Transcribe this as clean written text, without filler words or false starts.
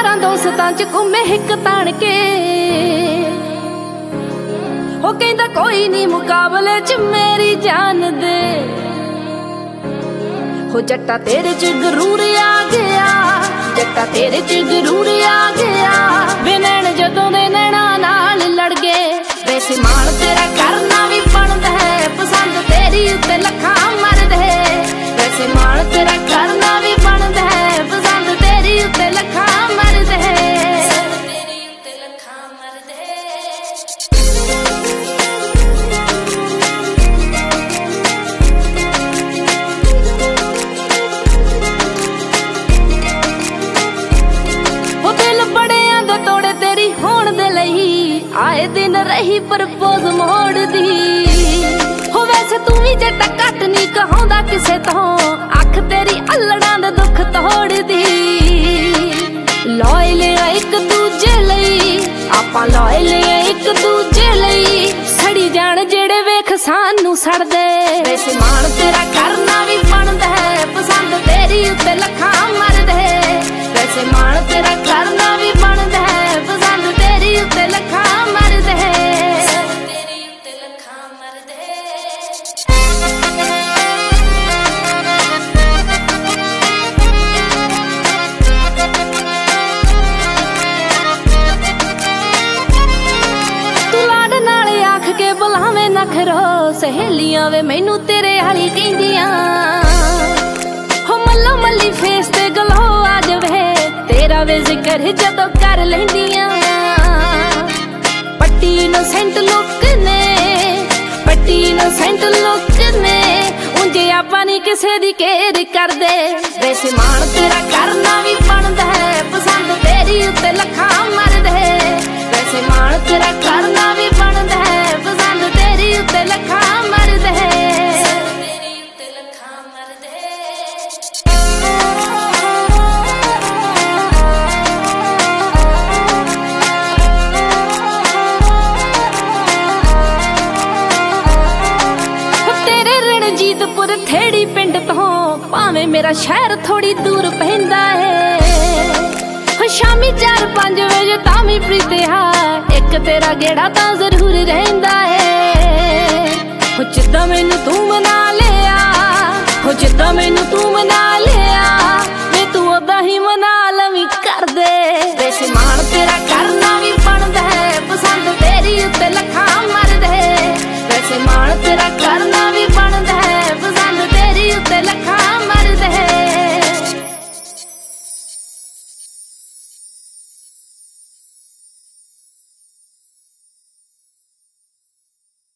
यारां दोस्तां च घूमे हिक ताण के, हो कहंदा कोई नहीं मुकाबले च मेरी जान दे। हो जट्टा तेरे च गरूर आ गया, जट्टा तेरे च गरूर आ गया। वे नैन जदों दे नैना नाल लड़ गए, वैसे मान तेरा करना भी बनदा है, पसंद तेरी उत्ते लखां मरदे। वैसे मान तेरा करना भी बनदा है, पसंद तेरी उत्ते लखां मरदे। आए दिन रही प्रपोज मोड़ दी, हो वैसे तू भी जट्टा घट नहीं कहांदा किसे तो, अख तेरी अल्लड़ां दे दुख तोड़ दी। लॉयल एक दूजे लई, आपां लॉयल एक दूजे लई, सड़ी जान जेड़े वेख सानू सड़दे। वैसे मान तेरा करना भी बनदा है, पसंद तेरी उत्ते लखां मरदे। वैसे मान तेरा करना भी बनदा है, पसंद तेरी उत्ते लखां मरदे। बुलावे नखरो सहेलियां वे मैनू तेरे आली कहंदियां, हो मल्लो मल्ली फेस ते गलो आ जावे, तेरा वे जिक्र जदों कर लैंदियां। पट्टी इनोसेंट लुक ने, पट्टी इनोसेंट लुक ने, उंजे आपां नहीं किसे दी केयर करदे। वैसे मान तेरा करना भी बनदा है, पसंद तेरी उत्ते लखां मरदे। वैसे मान तेरा करना भी बनदा है, पसंद तेरी उत्ते लखां मरदे। तेरे रणजीतपुर थेड़ी पिंड तो भावें मेरा शहर थोड़ी दूर पैंदा है, शामी 4-5 बजे तामी प्रीतिया एक तेरा गेड़ा तां जरूर रहिंदा है। जिद्दां मैनू तू मना